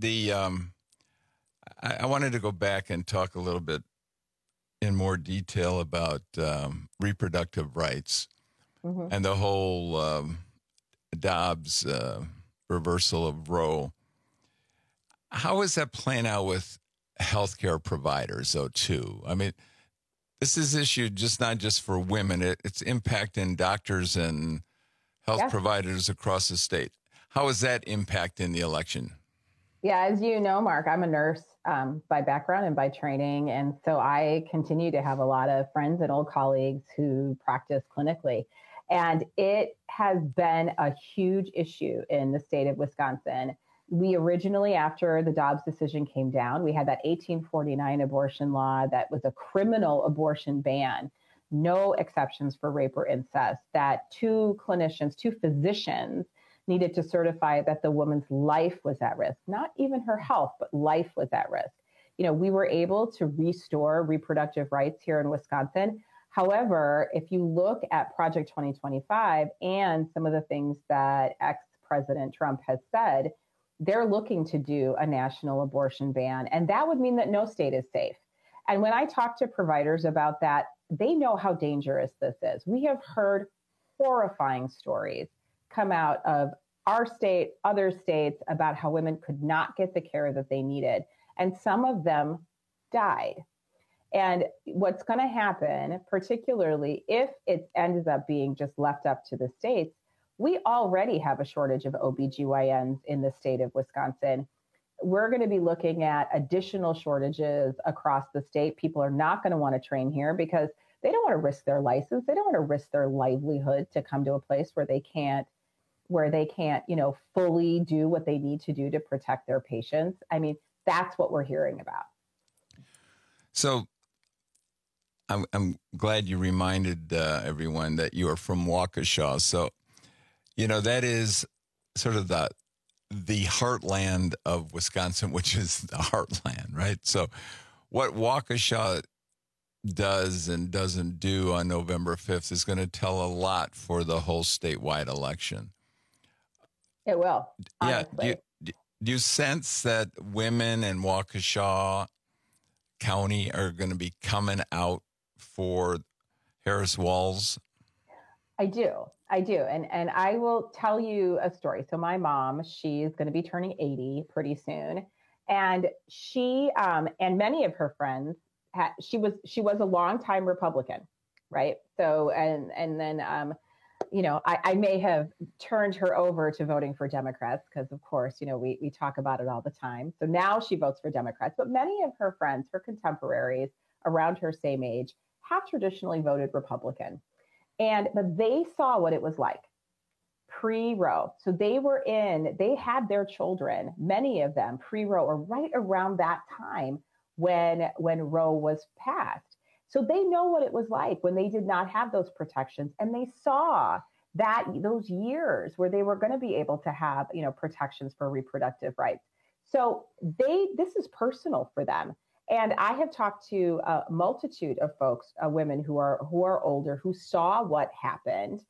wanted to go back and talk a little bit in more detail about reproductive rights and the whole Dobbs reversal of Roe. How is that playing out with healthcare providers, though, too? This is issue not just for women. It's impacting doctors and health providers across the state. How is that impacting the election? Yeah, as you know, Mark, I'm a nurse by background and by training. And so I continue to have a lot of friends and old colleagues who practice clinically. And it has been a huge issue in the state of Wisconsin. We originally, after the Dobbs decision came down, we had that 1849 abortion law that was a criminal abortion ban, no exceptions for rape or incest, that two physicians needed to certify that the woman's life was at risk, not even her health, but life was at risk. We were able to restore reproductive rights here in Wisconsin. However, if you look at Project 2025 and some of the things that ex-President Trump has said, they're looking to do a national abortion ban. And that would mean that no state is safe. And when I talk to providers about that, they know how dangerous this is. We have heard horrifying stories come out of our state, other states, about how women could not get the care that they needed. And some of them died. And what's going to happen, particularly if it ends up being just left up to the states, we already have a shortage of OBGYNs in the state of Wisconsin. We're going to be looking at additional shortages across the state. People are not going to want to train here because they don't want to risk their license. They don't want to risk their livelihood to come to a place where they can't, fully do what they need to do to protect their patients. I mean, that's what we're hearing about. So I'm glad you reminded everyone that you are from Waukesha. So, that is sort of the heartland of Wisconsin, which is the heartland, right? So what Waukesha does and doesn't do on November 5th is going to tell a lot for the whole statewide election. It will. Honestly. Yeah. Do you sense that women in Waukesha County are going to be coming out for Harris Walz? I do. And I will tell you a story. So my mom, she's going to be turning 80 pretty soon. And she and many of her friends, she was a longtime Republican, right? So, and then, I may have turned her over to voting for Democrats because, of course, we talk about it all the time. So now she votes for Democrats. But many of her friends, her contemporaries around her same age, have traditionally voted Republican. But they saw what it was like pre-Roe. So they had their children, many of them pre-Roe or right around that time when Roe was passed. So they know what it was like when they did not have those protections. And they saw that those years where they were going to be able to have, protections for reproductive rights. So this is personal for them. And I have talked to a multitude of folks, women who are older, who saw what happened,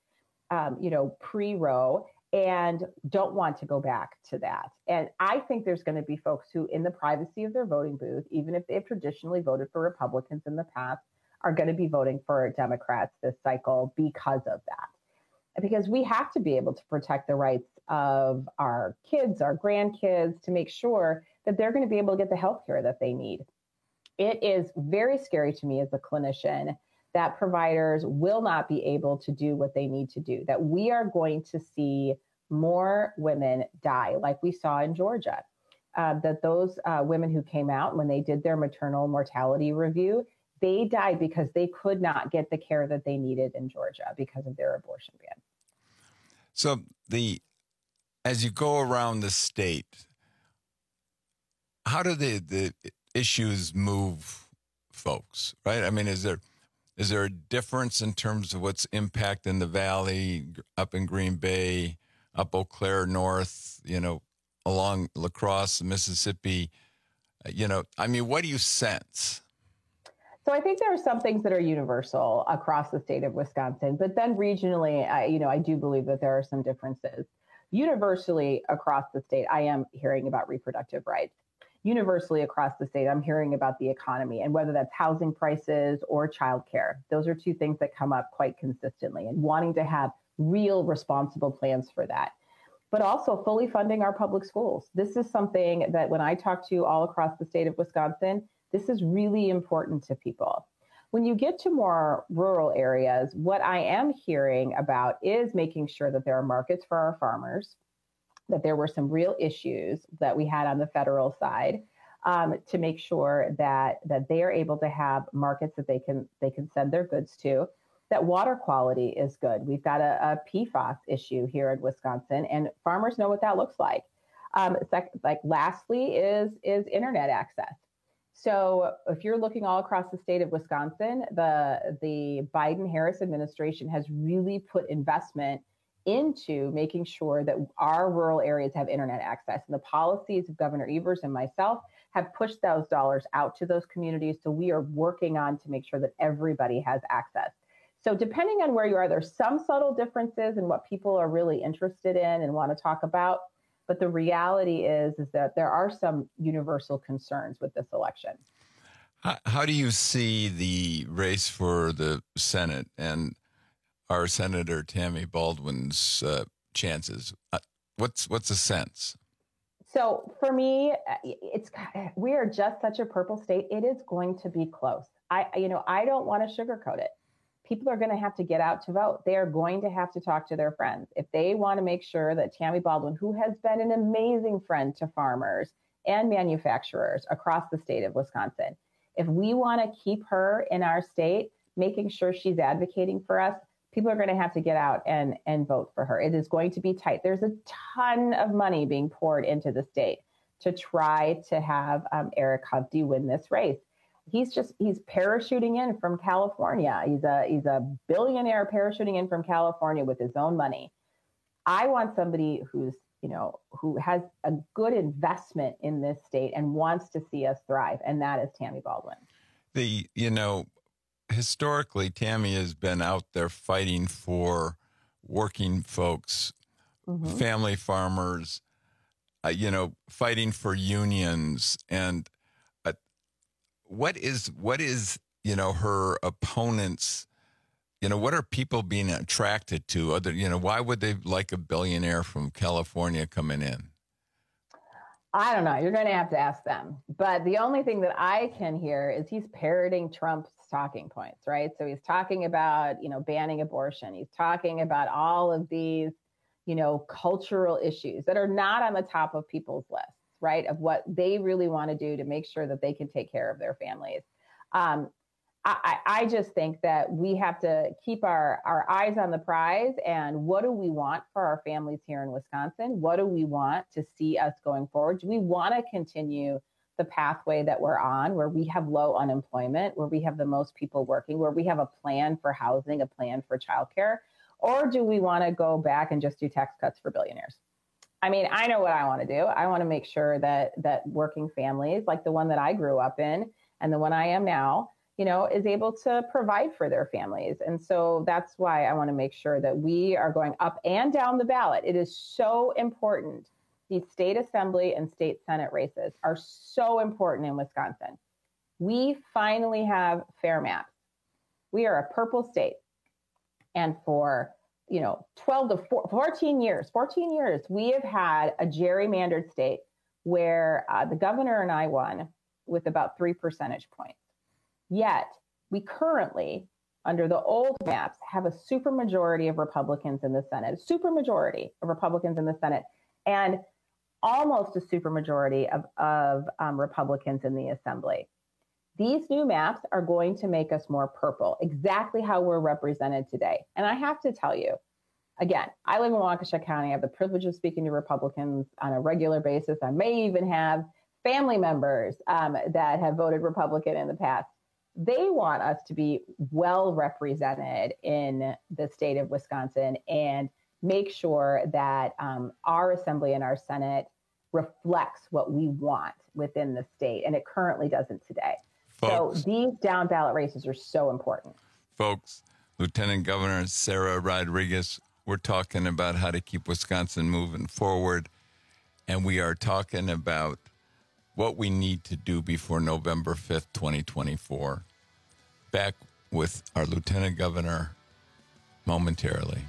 pre-Roe and don't want to go back to that. And I think there's going to be folks who, in the privacy of their voting booth, even if they've traditionally voted for Republicans in the past, are going to be voting for Democrats this cycle because of that. Because we have to be able to protect the rights of our kids, our grandkids, to make sure that they're going to be able to get the health care that they need. It is very scary to me as a clinician that providers will not be able to do what they need to do, that we are going to see more women die like we saw in Georgia, that those women who came out when they did their maternal mortality review, they died because they could not get the care that they needed in Georgia because of their abortion ban. So as you go around the state, how do the issues move folks, right? I mean, is there a difference in terms of what's impacting the Valley, up in Green Bay, up Eau Claire North, along La Crosse, Mississippi? What do you sense? So I think there are some things that are universal across the state of Wisconsin, but then regionally, I do believe that there are some differences. Universally across the state, I am hearing about reproductive rights. Universally across the state, I'm hearing about the economy and whether that's housing prices or childcare. Those are two things that come up quite consistently, and wanting to have real responsible plans for that. But also fully funding our public schools. This is something that when I talk to all across the state of Wisconsin, this is really important to people. When you get to more rural areas, what I am hearing about is making sure that there are markets for our farmers, that there were some real issues that we had on the federal side to make sure that they are able to have markets that they can send their goods to, that water quality is good. We've got a PFAS issue here in Wisconsin, and farmers know what that looks like. Lastly is internet access. So if you're looking all across the state of Wisconsin, the Biden-Harris administration has really put investment into making sure that our rural areas have internet access. And the policies of Governor Evers and myself have pushed those dollars out to those communities. So we are working on to make sure that everybody has access. So depending on where you are, there's some subtle differences in what people are really interested in and want to talk about. But the reality is that there are some universal concerns with this election. How do you see the race for the Senate and our Senator Tammy Baldwin's chances? What's the sense? So for me, we are just such a purple state. It is going to be close. I don't want to sugarcoat it. People are going to have to get out to vote. They are going to have to talk to their friends. If they want to make sure that Tammy Baldwin, who has been an amazing friend to farmers and manufacturers across the state of Wisconsin, if we want to keep her in our state, making sure she's advocating for us, people are going to have to get out and vote for her. It is going to be tight. There's a ton of money being poured into the state to try to have Eric Hovde win this race. He's parachuting in from California. He's a billionaire parachuting in from California with his own money. I want somebody who has a good investment in this state and wants to see us thrive, and that is Tammy Baldwin. Historically, Tammy has been out there fighting for working folks, family farmers, fighting for unions. And what is her opponents, what are people being attracted to? Why would they like a billionaire from California coming in? I don't know. You're going to have to ask them. But the only thing that I can hear is he's parroting Trump's talking points, right? So he's talking about, banning abortion. He's talking about all of these, cultural issues that are not on the top of people's lists, right? Of what they really want to do to make sure that they can take care of their families. I just think that we have to keep our eyes on the prize. And what do we want for our families here in Wisconsin? What do we want to see us going forward? Do we want to continue the pathway that we're on, where we have low unemployment, where we have the most people working, where we have a plan for housing, a plan for childcare? Or do we want to go back and just do tax cuts for billionaires? I mean, I know what I want to do. I want to make sure that working families, like the one that I grew up in and the one I am now, is able to provide for their families. And so that's why I want to make sure that we are going up and down the ballot. It is so important. These state assembly and state Senate races are so important in Wisconsin. We finally have fair maps. We are a purple state. And for 12 to 14 years, we have had a gerrymandered state where the governor and I won with about 3 percentage points. Yet we currently, under the old maps, have a supermajority of Republicans in the Senate, and almost a supermajority of Republicans in the Assembly. These new maps are going to make us more purple, exactly how we're represented today. And I have to tell you, again, I live in Waukesha County. I have the privilege of speaking to Republicans on a regular basis. I may even have family members that have voted Republican in the past. They want us to be well represented in the state of Wisconsin and make sure that our Assembly and our Senate reflects what we want within the state. And it currently doesn't today. Folks, so these down ballot races are so important. Folks, Lieutenant Governor Sarah Rodriguez, we're talking about how to keep Wisconsin moving forward. And we are talking about what we need to do before November 5th, 2024. Back with our Lieutenant Governor momentarily.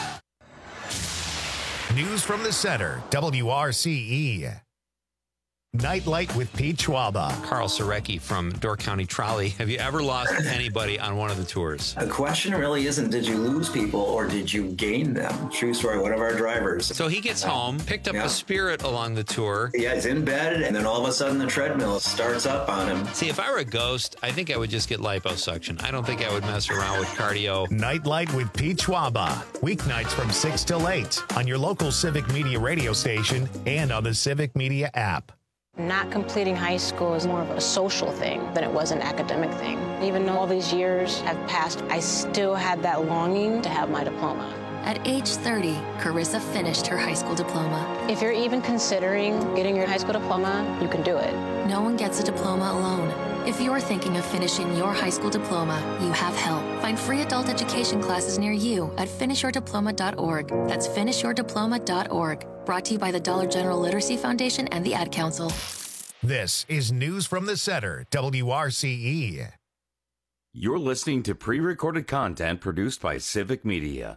News from the Center, WRCE. Nightlight with Pete Schwaba. Carl Sarecki from Door County Trolley. Have you ever lost anybody on one of the tours? The question really isn't, did you lose people or did you gain them? True story, one of our drivers. So he gets home, picked up a Spirit along the tour. Yeah, he's in bed, and then all of a sudden the treadmill starts up on him. See, if I were a ghost, I think I would just get liposuction. I don't think I would mess around with cardio. Nightlight with Pete Schwaba. Weeknights from 6 till 8 on your local Civic Media radio station and on the Civic Media app. Not completing high school is more of a social thing than it was an academic thing. Even though all these years have passed, I still had that longing to have my diploma. At age 30, Carissa finished her high school diploma. If you're even considering getting your high school diploma, you can do it. No one gets a diploma alone. If you're thinking of finishing your high school diploma, you have help. Find free adult education classes near you at finishyourdiploma.org. That's finishyourdiploma.org. Brought to you by the Dollar General Literacy Foundation and the Ad Council. This is News from the Center, WRCE. You're listening to pre-recorded content produced by Civic Media.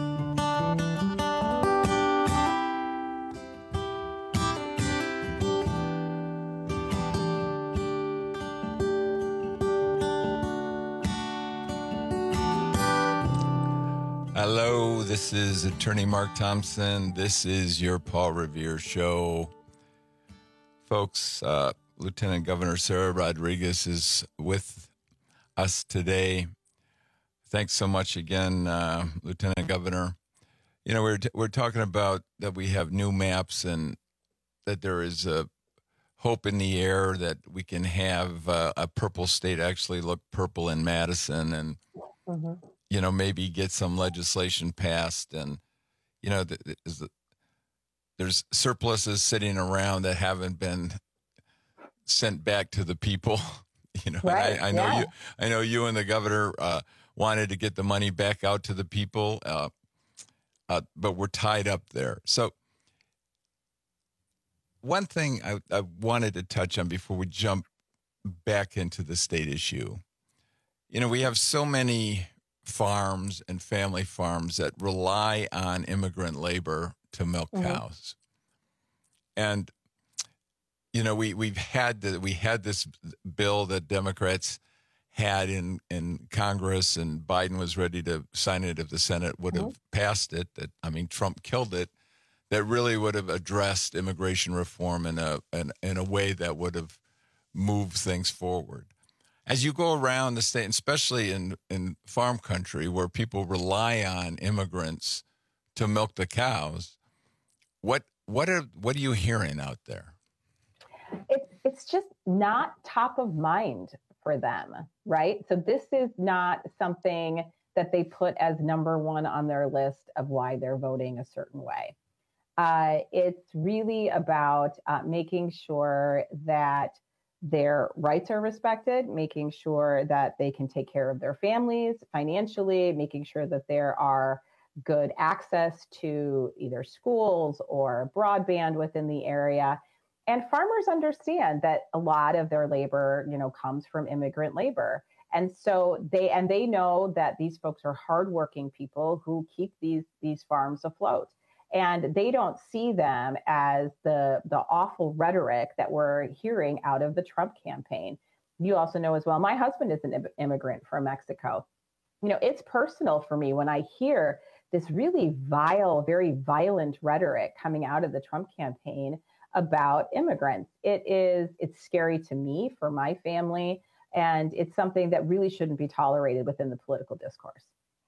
Hello, this is Attorney Mark Thompson. This is your Paul Revere Show. Folks, Lieutenant Governor Sarah Rodriguez is with us today. Thanks so much again, Lieutenant Governor. You know, we're talking about that we have new maps and that there is a hope in the air that we can have a purple state actually look purple in Madison and you know, maybe get some legislation passed. And, you know, there's surpluses sitting around that haven't been sent back to the people. You know, right. I know you and the governor wanted to get the money back out to the people, but we're tied up there. So one thing I wanted to touch on before we jump back into the state issue, you know, we have so many farms and family farms that rely on immigrant labor to milk cows. And, you know, we had this bill that Democrats had in Congress, and Biden was ready to sign it if the Senate would have passed it. Trump killed it. That really would have addressed immigration reform in a way that would have moved things forward. As you go around the state, especially in farm country where people rely on immigrants to milk the cows, what are you hearing out there? It's just not top of mind for them, right? So this is not something that they put as number one on their list of why they're voting a certain way. It's really about making sure that their rights are respected, making sure that they can take care of their families financially, making sure that there are good access to either schools or broadband within the area. And farmers understand that a lot of their labor, you know, comes from immigrant labor. And so they know that these folks are hardworking people who keep these farms afloat. And they don't see them as the awful rhetoric that we're hearing out of the Trump campaign. You also know as well, my husband is an immigrant from Mexico. You know, it's personal for me when I hear this really vile, very violent rhetoric coming out of the Trump campaign about immigrants. It's scary to me, for my family, and it's something that really shouldn't be tolerated within the political discourse.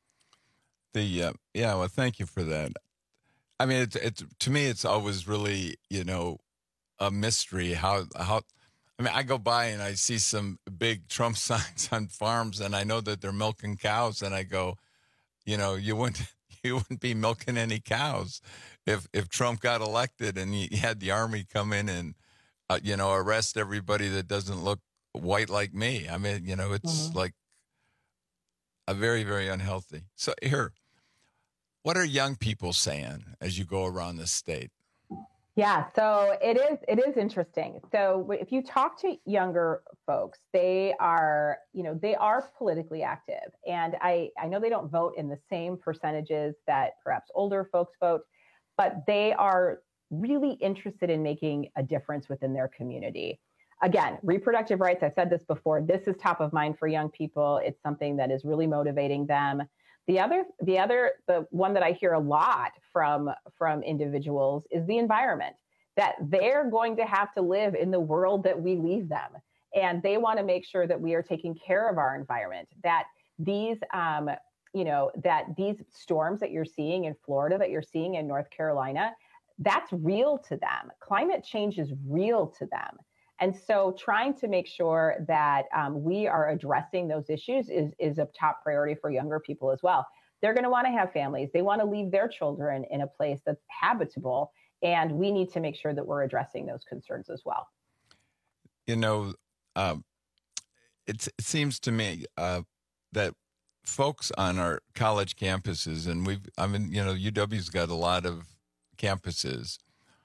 Well, thank you for that. I mean, it's to me, it's always really, you know, a mystery how. I mean, I go by and I see some big Trump signs on farms, and I know that they're milking cows, and I go, you know, you wouldn't be milking any cows if Trump got elected and he had the army come in and you know, arrest everybody that doesn't look white like me. I mean, you know, it's like a very, very unhealthy. So here. What are young people saying as you go around the state? Yeah, so it is interesting. So if you talk to younger folks, they are politically active. And I know they don't vote in the same percentages that perhaps older folks vote, but they are really interested in making a difference within their community. Again, reproductive rights, I've said this before, this is top of mind for young people. It's something that is really motivating them. The one that I hear a lot from individuals is the environment, that they're going to have to live in the world that we leave them. And they want to make sure that we are taking care of our environment, that these, that these storms that you're seeing in Florida, that you're seeing in North Carolina, that's real to them. Climate change is real to them. And so trying to make sure that we are addressing those issues is a top priority for younger people as well. They're going to want to have families. They want to leave their children in a place that's habitable. And we need to make sure that we're addressing those concerns as well. It seems to me that folks on our college campuses, and UW's got a lot of campuses.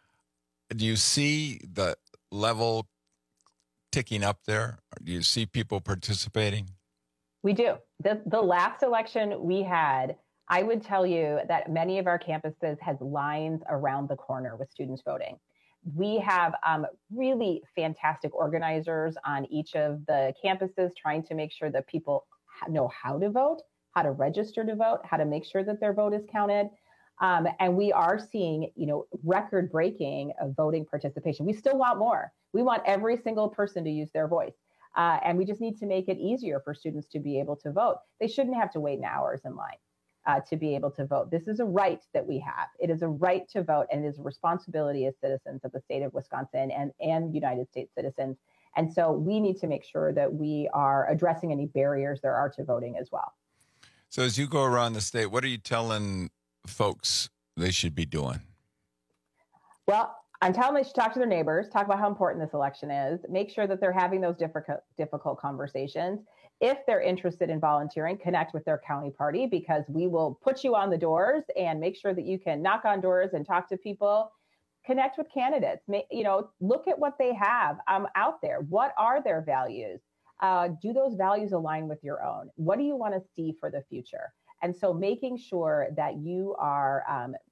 Do you see the level ticking up there? Do you see people participating? We do. The last election we had, I would tell you that many of our campuses has lines around the corner with students voting. We have really fantastic organizers on each of the campuses trying to make sure that people know how to vote, how to register to vote, how to make sure that their vote is counted. And we are seeing, record-breaking voting participation. We still want more. We want every single person to use their voice. And we just need to make it easier for students to be able to vote. They shouldn't have to wait in hours in line to be able to vote. This is a right that we have. It is a right to vote, and it is a responsibility as citizens of the state of Wisconsin and United States citizens. And so we need to make sure that we are addressing any barriers there are to voting as well. So as you go around the state, what are you telling folks they should be doing? Well, I'm telling them they should talk to their neighbors, talk about how important this election is, make sure that they're having those difficult conversations. If they're interested in volunteering, connect with their county party, because we will put you on the doors and make sure that you can knock on doors and talk to people. Connect with candidates. Look at what they have out there. What are their values? Do those values align with your own? What do you want to see for the future? And so making sure that you are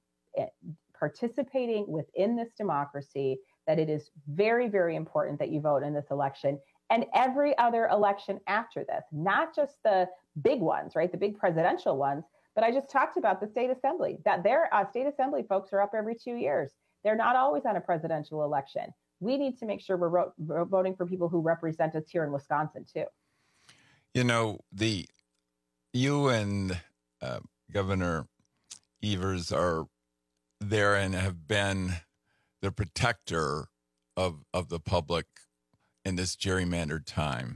participating within this democracy, that it is very, very important that you vote in this election and every other election after this, not just the big ones, right? The big presidential ones. But I just talked about the state assembly, that their state assembly folks are up every 2 years. They're not always on a presidential election. We need to make sure we're voting for people who represent us here in Wisconsin, too. You and Governor Evers are there and have been the protector of the public in this gerrymandered time.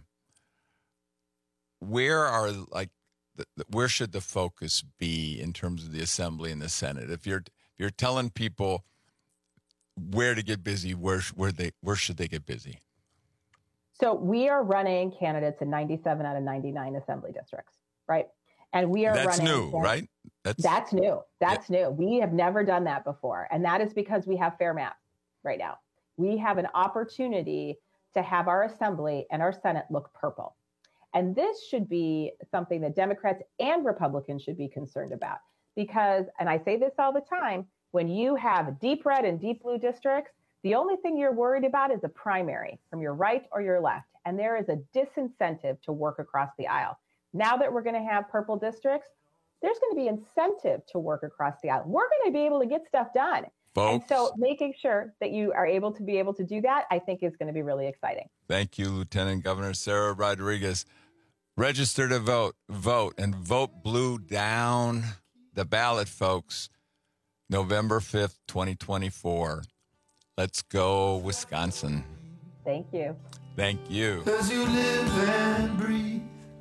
Where should the focus be in terms of the Assembly and the Senate? If you're telling people where to get busy, where should they get busy? So we are running candidates in 97 out of 99 assembly districts, right? And we are That's running. New, right? That's new. That's new. We have never done that before. And that is because we have fair maps right now. We have an opportunity to have our assembly and our Senate look purple. And this should be something that Democrats and Republicans should be concerned about. Because, and I say this all the time, when you have deep red and deep blue districts, the only thing you're worried about is a primary from your right or your left. And there is a disincentive to work across the aisle. Now that we're going to have purple districts, there's going to be incentive to work across the aisle. We're going to be able to get stuff done. Folks. And so making sure that you are able to do that, I think is going to be really exciting. Thank you, Lieutenant Governor Sarah Rodriguez. Register to vote, and vote blue down the ballot, folks. November 5th, 2024. Let's go, Wisconsin. Thank you. Thank you. 'Cause you live and breathe.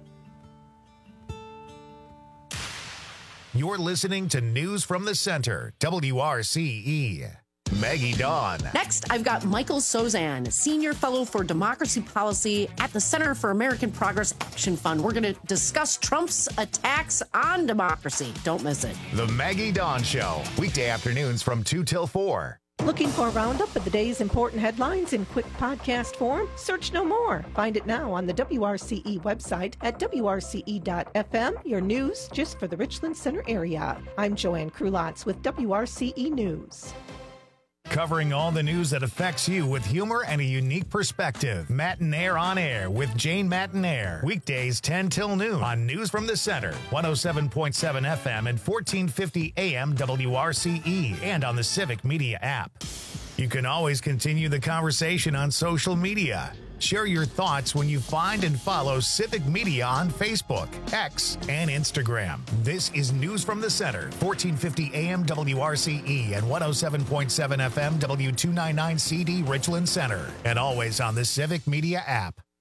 You're listening to News from the Center, WRCE. Maggie Dawn. Next, I've got Michael Sozan, Senior Fellow for Democracy Policy at the Center for American Progress Action Fund. We're going to discuss Trump's attacks on democracy. Don't miss it. The Maggie Dawn Show, weekday afternoons from 2 till 4. Looking for a roundup of the day's important headlines in quick podcast form? Search no more. Find it now on the WRCE website at WRCE.FM, your news just for the Richland Center area. I'm Joanne Krulotz with WRCE News. Covering all the news that affects you with humor and a unique perspective. Matinaire on Air with Jane Matinaire. Weekdays 10 till noon on News from the Center. 107.7 FM and 1450 AM WRCE and on the Civic Media app. You can always continue the conversation on social media. Share your thoughts when you find and follow Civic Media on Facebook, X, and Instagram. This is News from the Center, 1450 AM WRCE and 107.7 FM W299CD Richland Center, and always on the Civic Media app.